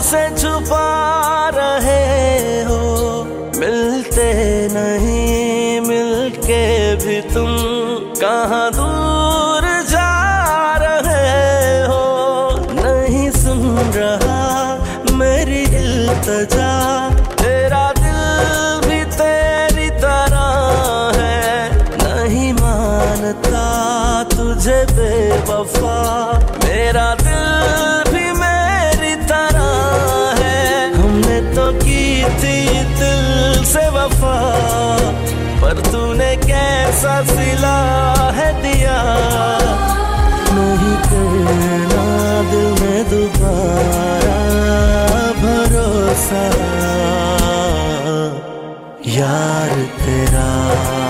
मुझसे छुपा रहे हो, मिलते नहीं, मिलके भी तुम कहाँ दूर जा रहे हो। नहीं सुन रहा मेरी इल्तिजा, तेरा दिल भी तेरी तरह है। नहीं मानता तुझे बेवफा, मेरा दिल भी मेरी तरह है। हमने तो की थी दिल से वफा, पर तूने कैसा सिला